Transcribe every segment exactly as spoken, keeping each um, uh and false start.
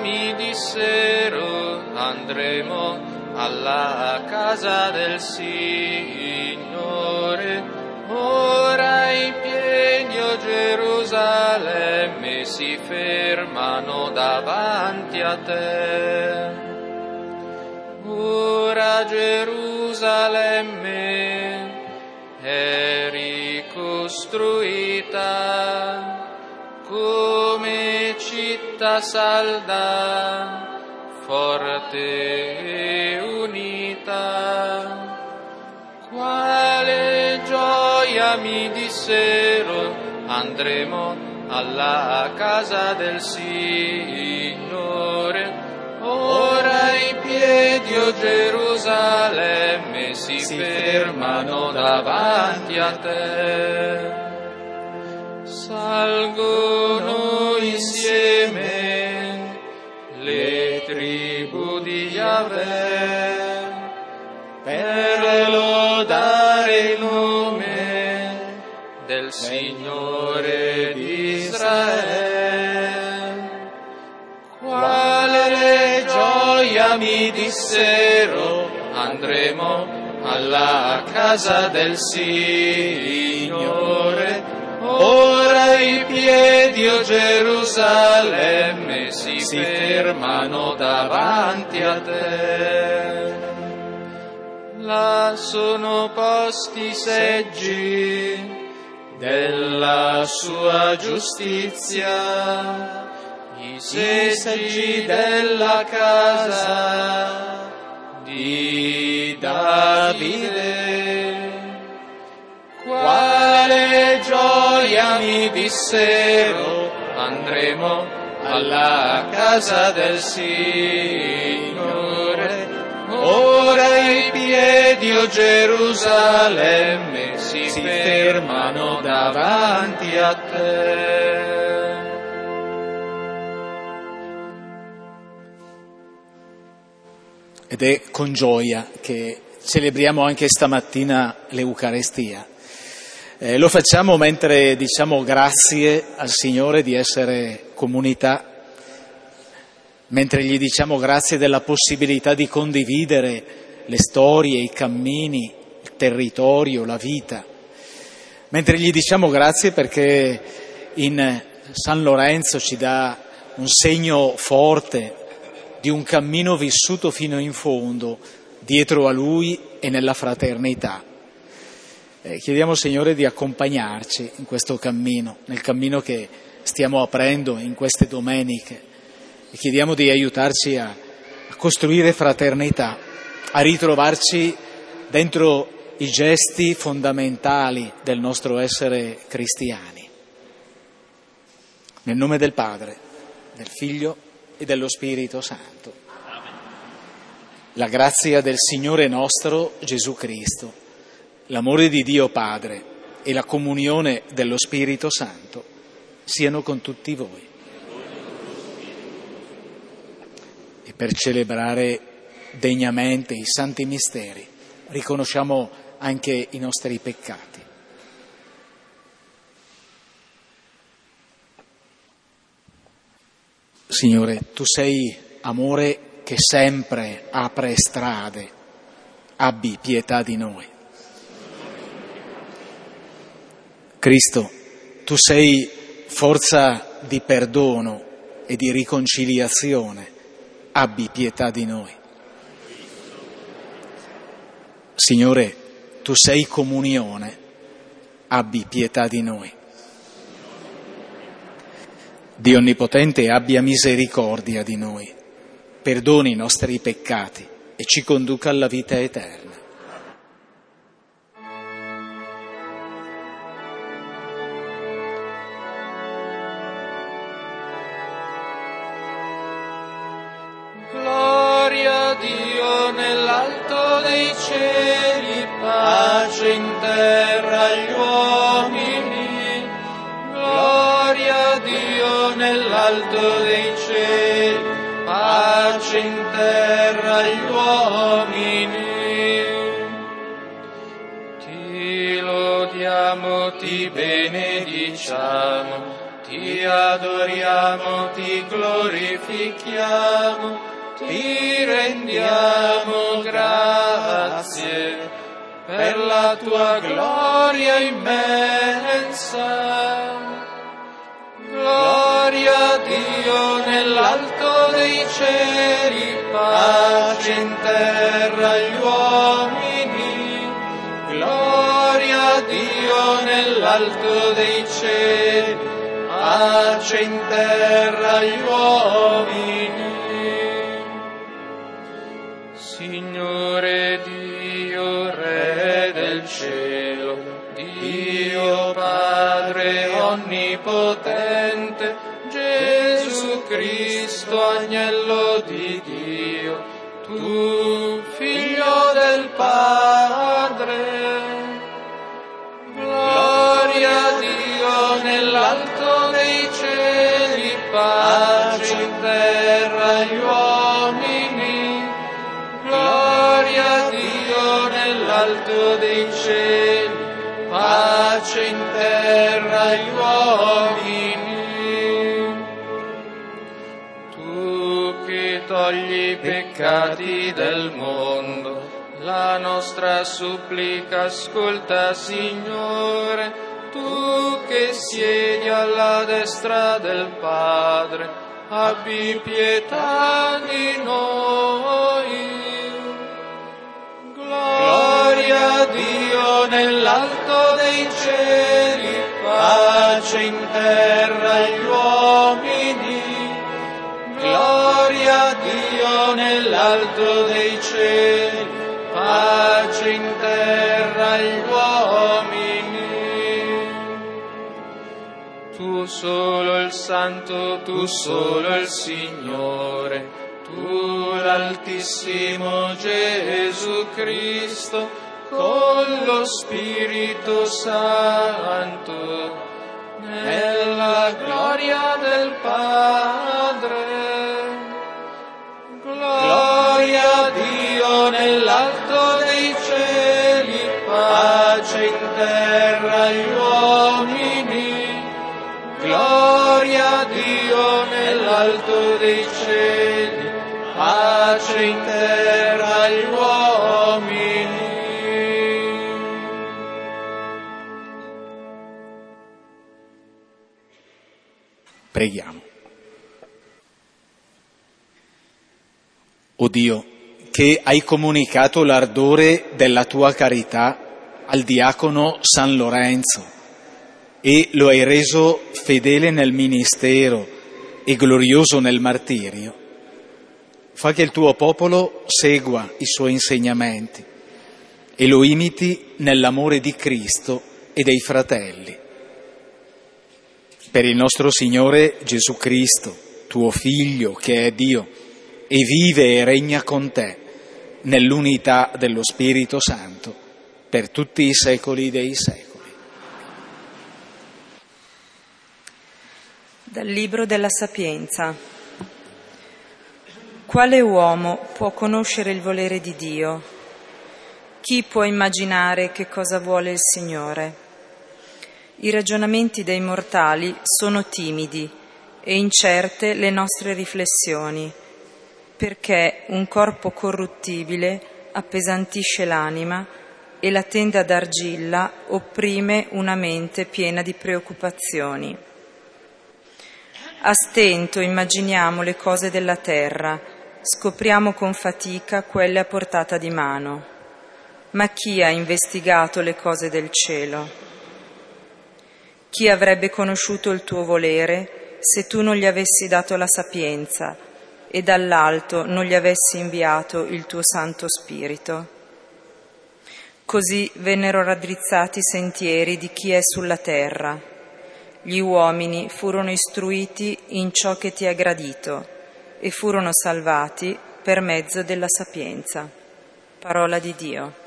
mi dissero: andremo alla casa del Signore. Ora i piedi, o Gerusalemme, si fermano davanti a te. Ora Gerusalemme è ricostruita come città salda, forte e unita. Quale gioia, mi dissero, andremo alla casa del Signore. Ora i piedi, o Gerusalemme, si, si fermano davanti a te. Salgono insieme le tribù di Yahweh per lodare il nome del Signore di Israele. Quale gioia, mi dissero, andremo alla casa del Signore. Ora i piedi, o Gerusalemme, si, si fermano davanti a te. Là sono posti i seggi della sua giustizia, i seggi della casa di Davide. Quale gioia, mi dissero, andremo alla casa del Signore. Ora i piedi, o Gerusalemme, si, si fermano davanti a te. Ed è con gioia che celebriamo anche stamattina l'Eucarestia. Eh, lo facciamo mentre diciamo grazie al Signore di essere comunità, mentre gli diciamo grazie della possibilità di condividere le storie, i cammini, il territorio, la vita, mentre gli diciamo grazie perché in San Lorenzo ci dà un segno forte di un cammino vissuto fino in fondo, dietro a Lui e nella fraternità. Eh, chiediamo al Signore di accompagnarci in questo cammino, nel cammino che stiamo aprendo in queste domeniche, e chiediamo di aiutarci a, a costruire fraternità, a ritrovarci dentro i gesti fondamentali del nostro essere cristiani. Nel nome del Padre, del Figlio e dello Spirito Santo. La grazia del Signore nostro Gesù Cristo, l'amore di Dio Padre e la comunione dello Spirito Santo siano con tutti voi. E per celebrare degnamente i santi misteri riconosciamo anche i nostri peccati. Signore, Tu sei amore che sempre apre strade, abbi pietà di noi. Cristo, Tu sei forza di perdono e di riconciliazione, abbi pietà di noi. Signore, Tu sei comunione, abbi pietà di noi. Dio Onnipotente abbia misericordia di noi, perdoni i nostri peccati e ci conduca alla vita eterna. Gloria a Dio nell'alto dei cieli, pace in terra agli uomini. Gloria a Dio nell'alto dei cieli, pace in terra agli uomini. Ti lodiamo, ti benediciamo, ti ti adoriamo, ti glorifichiamo, ti rendiamo grazie per la tua gloria immensa. Gloria a Dio nell'alto dei cieli, pace in terra agli uomini. Gloria a Dio nell'alto dei cieli, pace in terra agli uomini. Signore Dio, Re del cielo, Dio Padre onnipotente, Gesù Cristo, agnello di Dio, tu Figlio del Padre. Gloria a Dio nell'alto dei cieli, pace in terra agli uomini. Gloria a Dio nell'alto dei cieli, pace in terra agli uomini. Tu che togli i peccati del mondo, la nostra supplica ascolta, Signore. Tu che siedi alla destra del Padre, abbi pietà di noi. Gloria a Dio nell'alto dei cieli, pace in terra agli uomini. Gloria a Dio nell'alto dei cieli, pace in terra agli uomini. Tu solo il Santo, tu solo il Signore, tu l'Altissimo Gesù Cristo, con lo Spirito Santo, nella gloria del Padre. Gloria a Dio nell'alto dei cieli, pace in terra agli uomini. Gloria a Dio nell'alto dei cieli, pace in terra agli uomini. Preghiamo. O Dio, che hai comunicato l'ardore della tua carità al diacono San Lorenzo e lo hai reso fedele nel ministero e glorioso nel martirio, fa che il tuo popolo segua i suoi insegnamenti e lo imiti nell'amore di Cristo e dei fratelli. Per il nostro Signore Gesù Cristo, tuo Figlio, che è Dio, e vive e regna con te nell'unità dello Spirito Santo per tutti i secoli dei secoli. Dal Libro della Sapienza. Quale uomo può conoscere il volere di Dio? Chi può immaginare che cosa vuole il Signore? I ragionamenti dei mortali sono timidi e incerte le nostre riflessioni, perché un corpo corruttibile appesantisce l'anima e la tenda d'argilla opprime una mente piena di preoccupazioni. A stento immaginiamo le cose della terra, scopriamo con fatica quelle a portata di mano. Ma chi ha investigato le cose del cielo? Chi avrebbe conosciuto il tuo volere se tu non gli avessi dato la sapienza e dall'alto non gli avessi inviato il tuo Santo Spirito? Così vennero raddrizzati i sentieri di chi è sulla terra. Gli uomini furono istruiti in ciò che ti è gradito e furono salvati per mezzo della sapienza. Parola di Dio.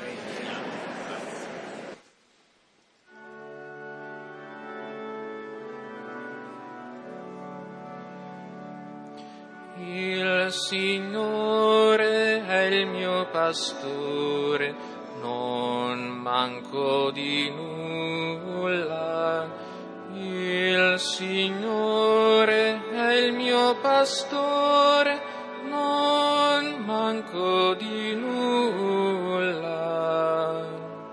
Il Signore è il mio pastore, non manco di nulla. Il Il Signore è il mio pastore, non manco di nulla.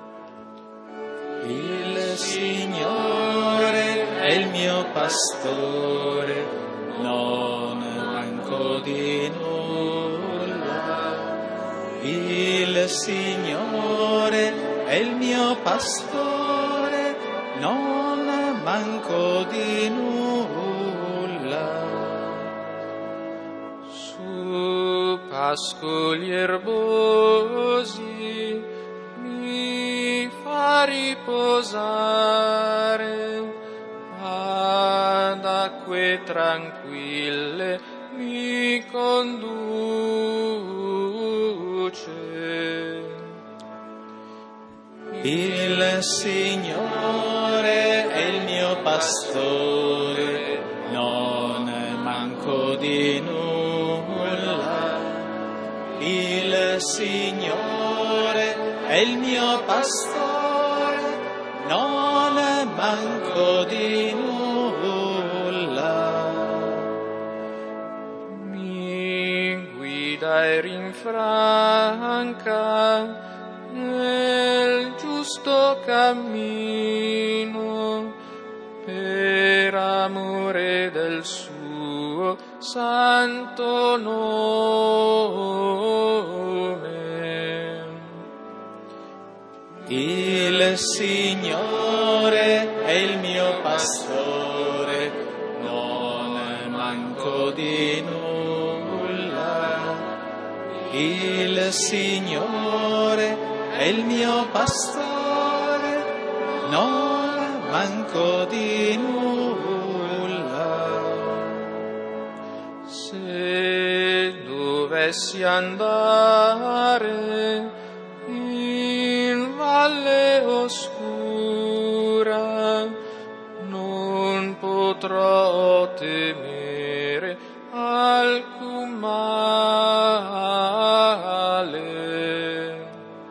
Il Signore è il mio pastore, non manco di nulla. Il Signore è il mio pastore, non manco di nulla. Su pascoli erbosi mi fa riposare, ad acque tranquille mi conduce. Il Signore è il mio pastore, non manco di nulla. Il Signore è il mio pastore, non manco di nulla. Mi guida e rinfranca nel giusto cammino, per amore del suo santo nome. Il Signore è il mio pastore, non manco di nulla. Il Signore è il mio pastore, non manco di nulla. Se dovessi andare in valle oscura, non potrò temere alcun male.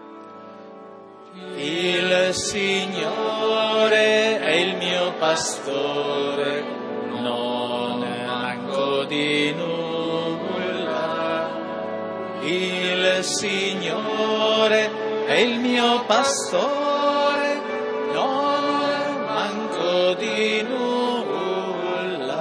Il Signore è il mio pastore, non manco di nulla. Il Signore è il mio pastore, non manco di nulla.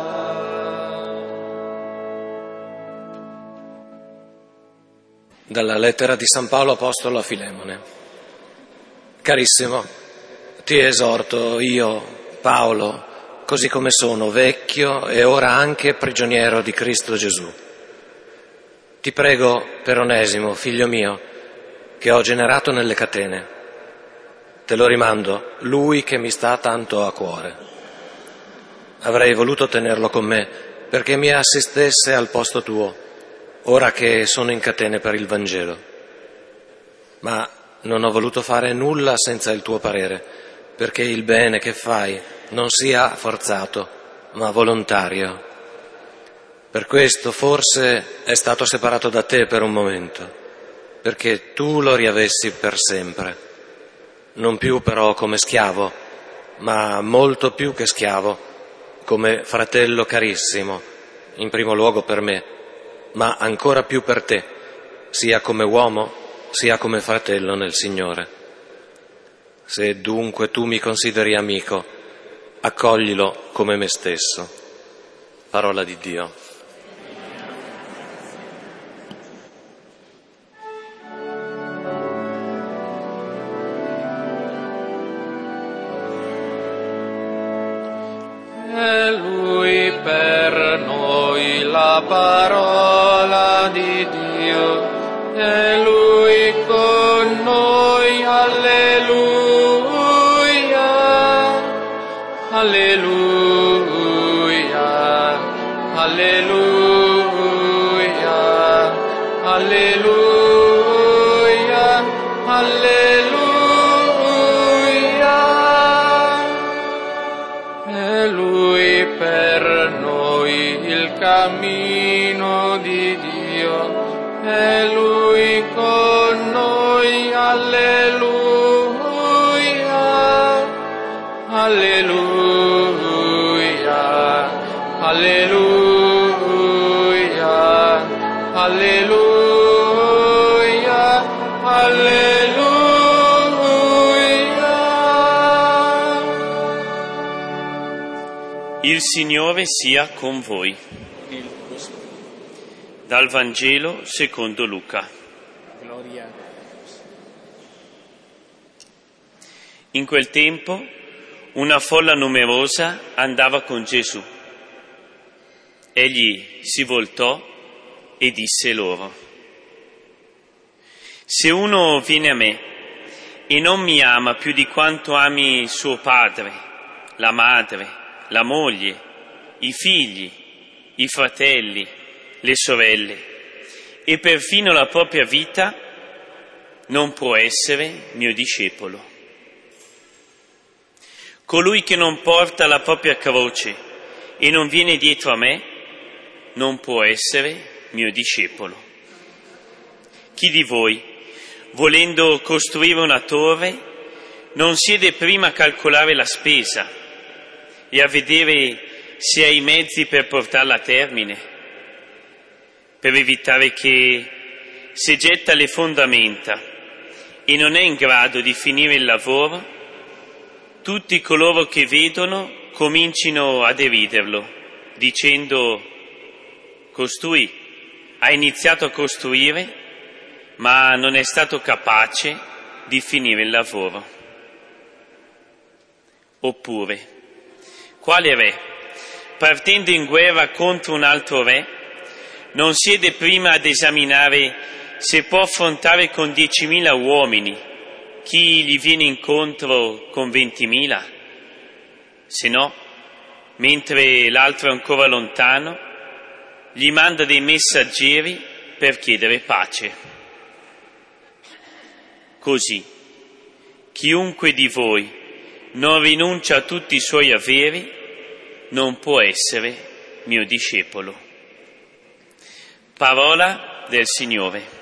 Dalla lettera di San Paolo Apostolo a Filemone. Carissimo, ti esorto io, Paolo, così come sono vecchio e ora anche prigioniero di Cristo Gesù. Ti prego per Onesimo, figlio mio, che ho generato nelle catene. Te lo rimando, lui che mi sta tanto a cuore. Avrei voluto tenerlo con me perché mi assistesse al posto tuo, ora che sono in catene per il Vangelo. Ma non ho voluto fare nulla senza il tuo parere, perché il bene che fai non sia forzato, ma volontario. Per questo forse è stato separato da te per un momento, perché tu lo riavessi per sempre. Non più però come schiavo, ma molto più che schiavo, come fratello carissimo, in primo luogo per me, ma ancora più per te, sia come uomo, sia come fratello nel Signore. Se dunque tu mi consideri amico, accoglilo come me stesso. Parola di Dio. È Lui per noi la parola di Dio. È Lui con noi, alleluia, alleluia, alleluia, alleluia, alleluia. È Lui per noi il cammino di Dio. È Lui con noi, alleluia, alleluia. Il Signore sia con voi. Dal Vangelo secondo Luca. Gloria. In quel tempo una folla numerosa andava con Gesù. Egli si voltò e disse loro: se uno viene a me e non mi ama più di quanto ami suo padre, la madre, la moglie, i figli, i fratelli, le sorelle e perfino la propria vita, non può essere mio discepolo. Colui che non porta la propria croce e non viene dietro a me, non può essere mio discepolo. Chi di voi, volendo costruire una torre, non siede prima a calcolare la spesa e a vedere se ha i mezzi per portarla a termine, per evitare che, se getta le fondamenta e non è in grado di finire il lavoro, tutti coloro che vedono comincino a deriderlo, dicendo: costui ha iniziato a costruire, ma non è stato capace di finire il lavoro. Oppure, quale re, partendo in guerra contro un altro re, non siede prima ad esaminare se può affrontare con diecimila uomini chi gli viene incontro con ventimila? Se no, mentre l'altro è ancora lontano, gli manda dei messaggeri per chiedere pace. Così, chiunque di voi non rinuncia a tutti i suoi averi, non può essere mio discepolo. Parola del Signore.